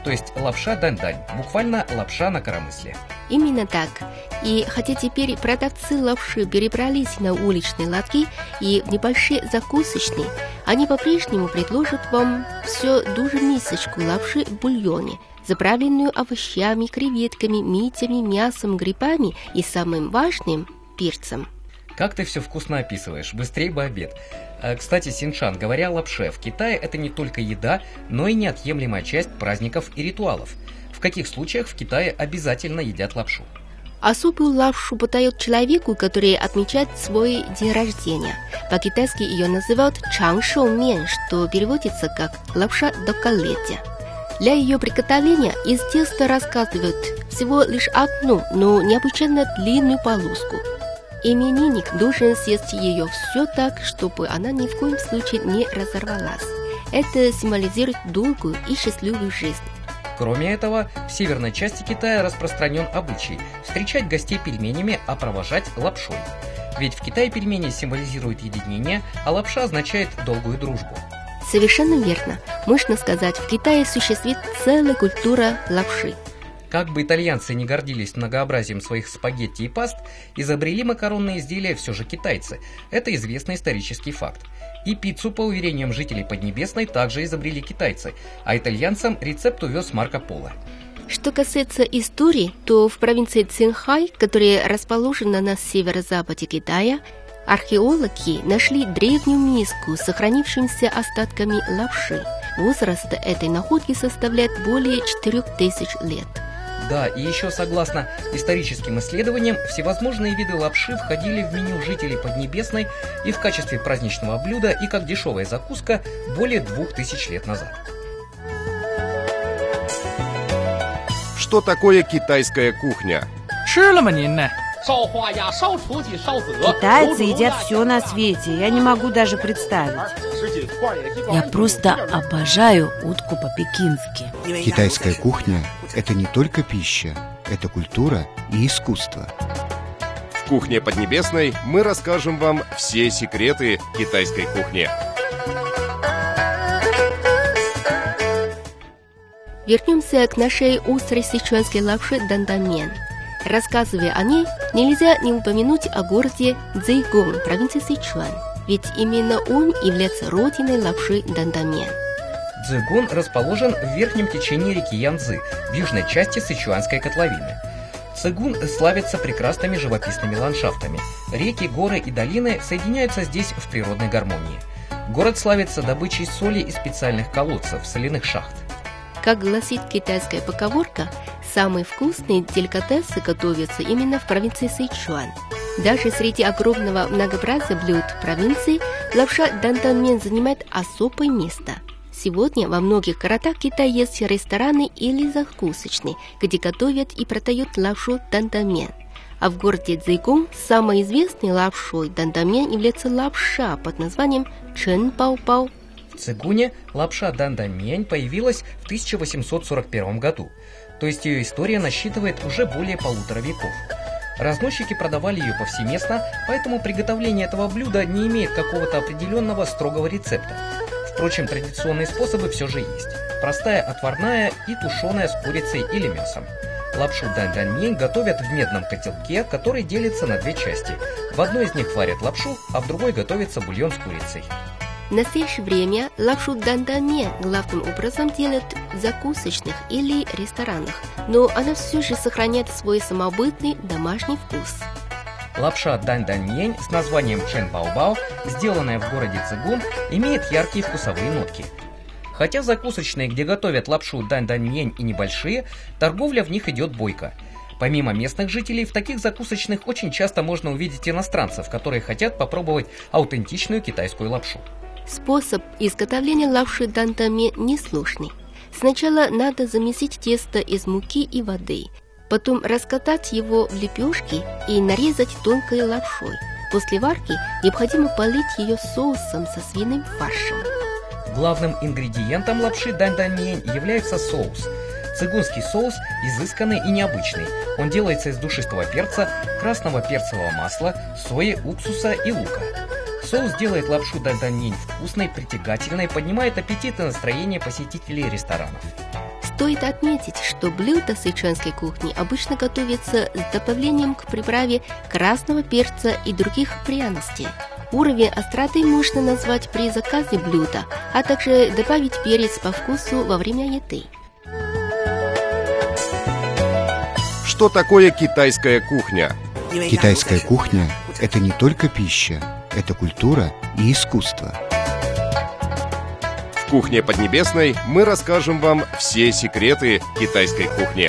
то есть лапша дань-дань, буквально лапша на коромысле. Именно так. И хотя теперь продавцы лапши перебрались на уличные лотки и в небольшие закусочные, они по-прежнему предложат вам всю мисочку лапши в бульоне, заправленную овощами, креветками, мидиями, мясом, грибами и самым важным – перцем. Как ты все вкусно описываешь, быстрей бы обед. Кстати, Синшан, говоря о лапше, в Китае это не только еда, но и неотъемлемая часть праздников и ритуалов. В каких случаях в Китае обязательно едят лапшу? Особую лапшу подают человеку, который отмечает свой день рождения. По-китайски ее называют чангшоумен, что переводится как лапша долголетия. Для ее приготовления из теста раскатывают всего лишь одну, но необычайно длинную полоску. Именинник должен съесть ее все так, чтобы она ни в коем случае не разорвалась. Это символизирует долгую и счастливую жизнь. Кроме этого, в северной части Китая распространен обычай встречать гостей пельменями, а провожать лапшой. Ведь в Китае пельмени символизируют единение, а лапша означает долгую дружбу. Совершенно верно. Можно сказать, в Китае существует целая культура лапши. Как бы итальянцы не гордились многообразием своих спагетти и паст, изобрели макаронные изделия все же китайцы. Это известный исторический факт. И пиццу, по уверениям жителей Поднебесной, также изобрели китайцы, а итальянцам рецепт увез Марко Поло. Что касается истории, то в провинции Цинхай, которая расположена на северо-западе Китая, археологи нашли древнюю миску с сохранившимися остатками лапши. Возраст этой находки составляет более 4000 лет. Да, и еще согласно историческим исследованиям, всевозможные виды лапши входили в меню жителей Поднебесной и в качестве праздничного блюда, и как дешевая закуска более 2000 лет назад. Что такое китайская кухня? Китайцы едят все на свете, я не могу даже представить. Я просто обожаю утку по-пекински. Китайская кухня – это не только пища, это культура и искусство. В «Кухне Поднебесной» мы расскажем вам все секреты китайской кухни. Вернемся к нашей острой сычуанской лапше дандамен. Рассказывая о ней, нельзя не упомянуть о городе Цзэйгун, провинции Сычуань, ведь именно он является родиной лапши дандамен. Цзэйгун расположен в верхнем течении реки Янцзы, в южной части Сычуанской котловины. Цзэйгун славится прекрасными живописными ландшафтами. Реки, горы и долины соединяются здесь в природной гармонии. Город славится добычей соли из специальных колодцев, соляных шахт. Как гласит китайская поговорка, самые вкусные деликатесы готовятся именно в провинции Сычуань. Даже среди огромного многообразия блюд провинции лапша дандамен занимает особое место. Сегодня во многих городах Китая есть рестораны или закусочные, где готовят и продают лапшу дандамен. А в городе Цзэйгун самой известной лапшой дандамен является лапша под названием чэнбаобао. В Цзэйгуне лапша дандамен появилась в 1841 году, то есть ее история насчитывает уже более 1,5 веков. Разносчики продавали ее повсеместно, поэтому приготовление этого блюда не имеет какого-то определенного строгого рецепта. Впрочем, традиционные способы все же есть. Простая отварная и тушеная с курицей или мясом. Лапшу дандамен готовят в медном котелке, который делится на две части. В одной из них варят лапшу, а в другой готовится бульон с курицей. В настоящее время лапшу дандамен главным образом делают в закусочных или ресторанах, но она все же сохраняет свой самобытный домашний вкус. Лапша дандамен с названием чэнбаобао, сделанная в городе Цзэйгун, имеет яркие вкусовые нотки. Хотя закусочные, где готовят лапшу дандамен и небольшие, торговля в них идет бойко. Помимо местных жителей, в таких закусочных очень часто можно увидеть иностранцев, которые хотят попробовать аутентичную китайскую лапшу. Способ изготовления лапши дандамен несложный. Сначала надо замесить тесто из муки и воды, потом раскатать его в лепешки и нарезать тонкой лапшой. После варки необходимо полить ее соусом со свиным фаршем. Главным ингредиентом лапши дандамен является соус. Цзэйгунский соус изысканный и необычный. Он делается из душистого перца, красного перцевого масла, сои, уксуса и лука. Соус делает лапшу дандамен вкусной, притягательной, поднимает аппетит и настроение посетителей ресторанов. Стоит отметить, что блюда сычуанской кухни обычно готовятся с добавлением к приправе красного перца и других пряностей. Уровень остроты можно назвать при заказе блюда, а также добавить перец по вкусу во время еды. Что такое китайская кухня? Китайская кухня – это не только пища, это культура и искусство. В «Кухне Поднебесной» мы расскажем вам все секреты китайской кухни.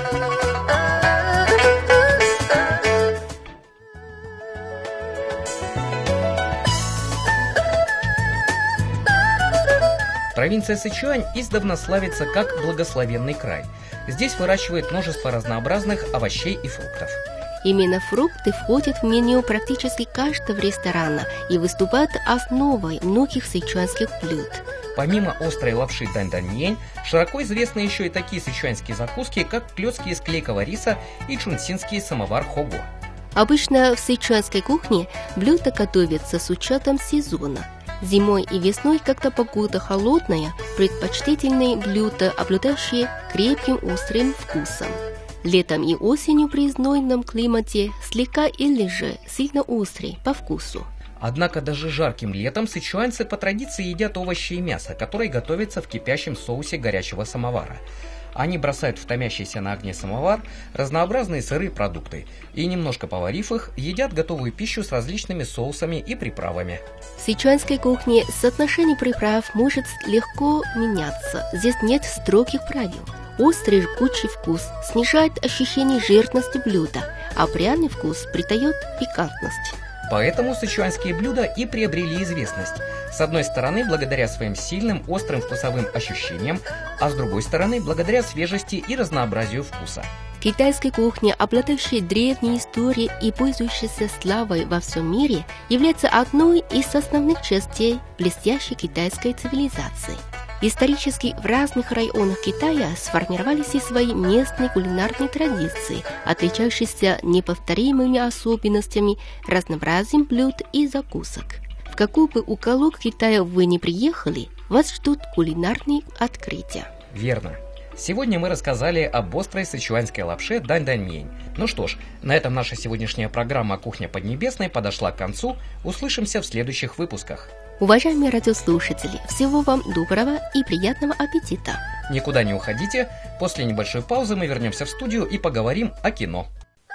Провинция Сычуань издавна славится как благословенный край. Здесь выращивают множество разнообразных овощей и фруктов. Именно фрукты входят в меню практически каждого ресторана и выступают основой многих сычуанских блюд. Помимо острой лапши даньданьмень, широко известны еще и такие сычуанские закуски, как клёцки из клейкого риса и чунцинский самовар хого. Обычно в сычуанской кухне блюда готовятся с учетом сезона. Зимой и весной, когда погода холодная, предпочтительные блюда, обладающие крепким острым вкусом. Летом и осенью при знойном климате слегка или же сильно острый по вкусу. Однако даже жарким летом сычуанцы по традиции едят овощи и мясо, которые готовятся в кипящем соусе горячего самовара. Они бросают в томящийся на огне самовар разнообразные сырые продукты и, немножко поварив их, едят готовую пищу с различными соусами и приправами. В сычуанской кухне соотношение приправ может легко меняться. Здесь нет строгих правил. Острый жгучий вкус снижает ощущение жирности блюда, а пряный вкус придает пикантность. Поэтому сычуанские блюда и приобрели известность. С одной стороны, благодаря своим сильным, острым вкусовым ощущениям, а с другой стороны, благодаря свежести и разнообразию вкуса. Китайская кухня, обладающая древней историей и пользующаяся славой во всем мире, является одной из основных частей блестящей китайской цивилизации. Исторически в разных районах Китая сформировались и свои местные кулинарные традиции, отличающиеся неповторимыми особенностями, разнообразием блюд и закусок. В какой бы уголок Китая вы ни приехали, вас ждут кулинарные открытия. Верно. Сегодня мы рассказали об острой сычуанской лапше даньданьмень. Ну что ж, на этом наша сегодняшняя программа «Кухня Поднебесной» подошла к концу. Услышимся в следующих выпусках. Уважаемые радиослушатели, всего вам доброго и приятного аппетита! Никуда не уходите. После небольшой паузы мы вернемся в студию и поговорим о кино.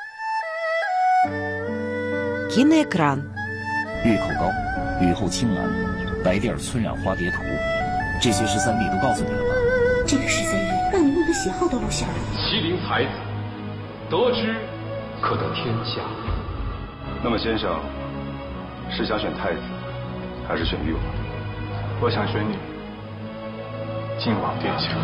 Киноэкран. 月口高，雨后青蓝，白地儿村染花蝶图，这些是3D都告诉你了吧？ 这个13页让你梦的喜好都录下来。 麒麟才子，得之可得天下。 那么先生是想选太子，还是选玉皇？ 我想选你，靖王殿下。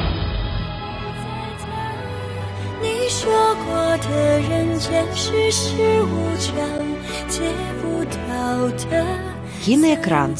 你说过的人间世事无常，借不到的 Киноэкран.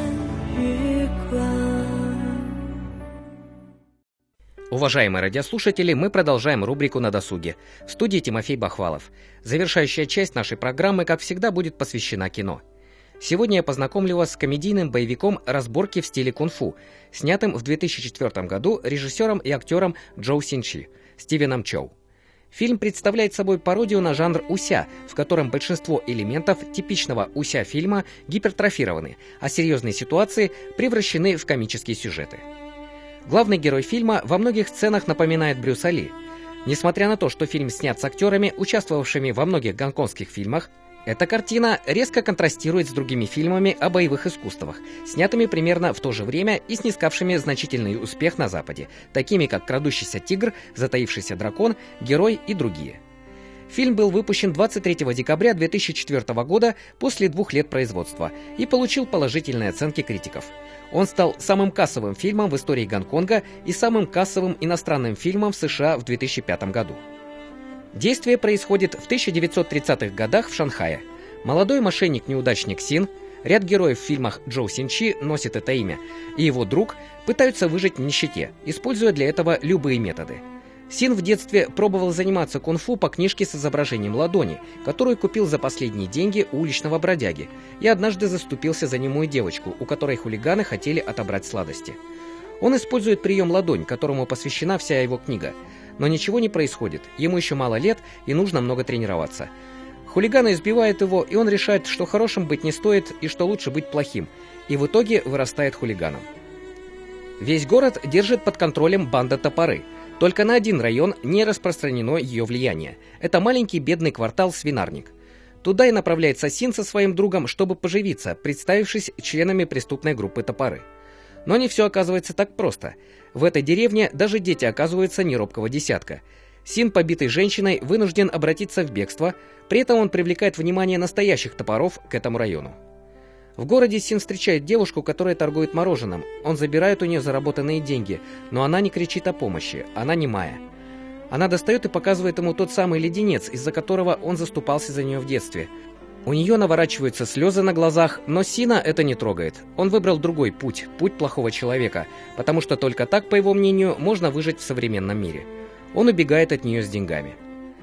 Уважаемые радиослушатели, мы продолжаем рубрику «На досуге». В студии Тимофей Бахвалов. Завершающая часть нашей программы, как всегда, будет посвящена кино. Сегодня я познакомлю вас с комедийным боевиком «Разборки в стиле кунг-фу», снятым в 2004 году режиссером и актером Джоу Синчи, Стивеном Чоу. Фильм представляет собой пародию на жанр уся, в котором большинство элементов типичного уся-фильма гипертрофированы, а серьезные ситуации превращены в комические сюжеты. Главный герой фильма во многих сценах напоминает Брюса Ли. Несмотря на то, что фильм снят с актерами, участвовавшими во многих гонконгских фильмах, эта картина резко контрастирует с другими фильмами о боевых искусствах, снятыми примерно в то же время и снискавшими значительный успех на Западе, такими как «Крадущийся тигр», «Затаившийся дракон», «Герой» и другие. Фильм был выпущен 23 декабря 2004 года после 2 лет производства и получил положительные оценки критиков. Он стал самым кассовым фильмом в истории Гонконга и самым кассовым иностранным фильмом в США в 2005 году. Действие происходит в 1930-х годах в Шанхае. Молодой мошенник-неудачник Син, ряд героев в фильмах Джоу Синчи носит это имя, и его друг пытаются выжить в нищете, используя для этого любые методы. Син в детстве пробовал заниматься кунг-фу по книжке с изображением ладони, которую купил за последние деньги у уличного бродяги, и однажды заступился за немую девочку, у которой хулиганы хотели отобрать сладости. Он использует прием «ладонь», которому посвящена вся его книга. Но ничего не происходит, ему еще мало лет и нужно много тренироваться. Хулиганы избивают его, и он решает, что хорошим быть не стоит и что лучше быть плохим, и в итоге вырастает хулиганом. Весь город держит под контролем банда Топоры. Только на один район не распространено ее влияние. Это маленький бедный квартал Свинарник. Туда и направляется Син со своим другом, чтобы поживиться, представившись членами преступной группы Топоры. Но не все оказывается так просто. В этой деревне даже дети оказываются не робкого десятка. Син, побитый женщиной, вынужден обратиться в бегство, при этом он привлекает внимание настоящих топоров к этому району. В городе Син встречает девушку, которая торгует мороженым. Он забирает у нее заработанные деньги, но она не кричит о помощи, она немая. Она достает и показывает ему тот самый леденец, из-за которого он заступался за нее в детстве. У нее наворачиваются слезы на глазах, но Сина это не трогает. Он выбрал другой путь, путь плохого человека, потому что только так, по его мнению, можно выжить в современном мире. Он убегает от нее с деньгами.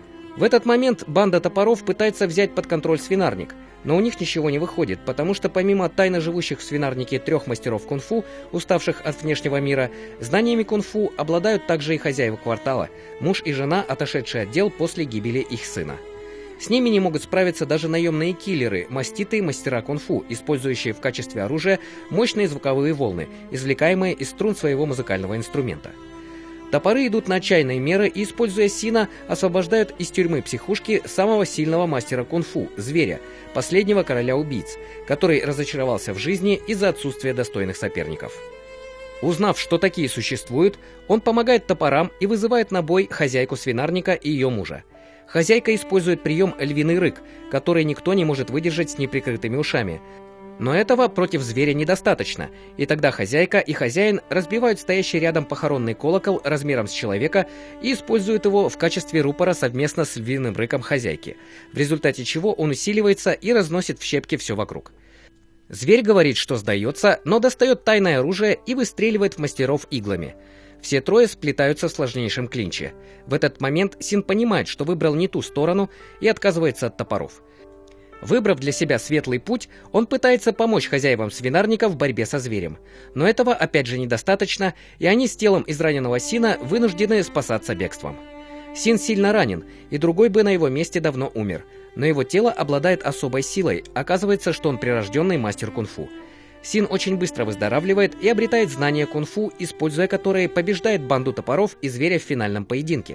В этот момент банда Топоров пытается взять под контроль Свинарник, но у них ничего не выходит, потому что помимо тайно живущих в Свинарнике 3 мастеров кунг-фу, уставших от внешнего мира, знаниями кунг-фу обладают также и хозяева квартала, муж и жена, отошедшие от дел после гибели их сына. С ними не могут справиться даже наемные киллеры, маститые мастера кунг-фу, использующие в качестве оружия мощные звуковые волны, извлекаемые из струн своего музыкального инструмента. Топоры идут на отчаянные меры и, используя Сина, освобождают из тюрьмы психушки самого сильного мастера кунг-фу, Зверя, последнего короля убийц, который разочаровался в жизни из-за отсутствия достойных соперников. Узнав, что такие существуют, он помогает Топорам и вызывает на бой хозяйку Свинарника и ее мужа. Хозяйка использует прием «львиный рык», который никто не может выдержать с неприкрытыми ушами. Но этого против Зверя недостаточно, и тогда хозяйка и хозяин разбивают стоящий рядом похоронный колокол размером с человека и используют его в качестве рупора совместно с львиным рыком хозяйки, в результате чего он усиливается и разносит в щепки все вокруг. Зверь говорит, что сдается, но достает тайное оружие и выстреливает в мастеров иглами. Все трое сплетаются в сложнейшем клинче. В этот момент Син понимает, что выбрал не ту сторону и отказывается от топоров. Выбрав для себя светлый путь, он пытается помочь хозяевам Свинарника в борьбе со Зверем. Но этого опять же недостаточно, и они с телом израненного Сина вынуждены спасаться бегством. Син сильно ранен, и другой бы на его месте давно умер. Но его тело обладает особой силой, оказывается, что он прирожденный мастер кунг-фу. Син очень быстро выздоравливает и обретает знания кунг-фу, используя которые побеждает банду Топоров и Зверя в финальном поединке.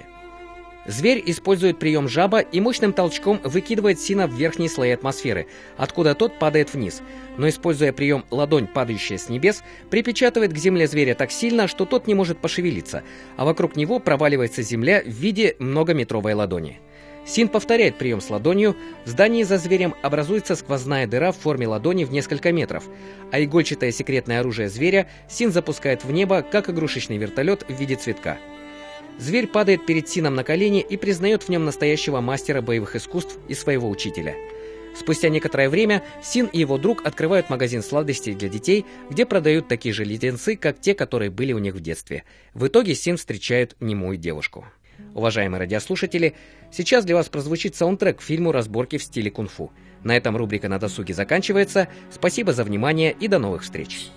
Зверь использует прием жаба и мощным толчком выкидывает Сина в верхние слои атмосферы, откуда тот падает вниз, но, используя прием «ладонь, падающая с небес», припечатывает к земле Зверя так сильно, что тот не может пошевелиться, а вокруг него проваливается земля в виде многометровой ладони. Син повторяет прием с ладонью, в здании за Зверем образуется сквозная дыра в форме ладони в несколько метров, а игольчатое секретное оружие Зверя Син запускает в небо, как игрушечный вертолет в виде цветка. Зверь падает перед Сином на колени и признает в нем настоящего мастера боевых искусств и своего учителя. Спустя некоторое время Син и его друг открывают магазин сладостей для детей, где продают такие же леденцы, как те, которые были у них в детстве. В итоге Син встречает немую девушку. Уважаемые радиослушатели, сейчас для вас прозвучит саундтрек к фильму «Разборки в стиле кунг-фу». На этом рубрика «На досуге» заканчивается. Спасибо за внимание и до новых встреч.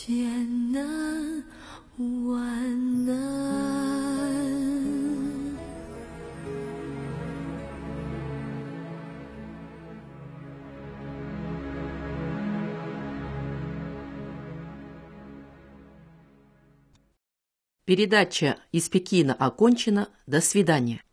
艰难万难。 Передача из Пекина окончена. До свидания.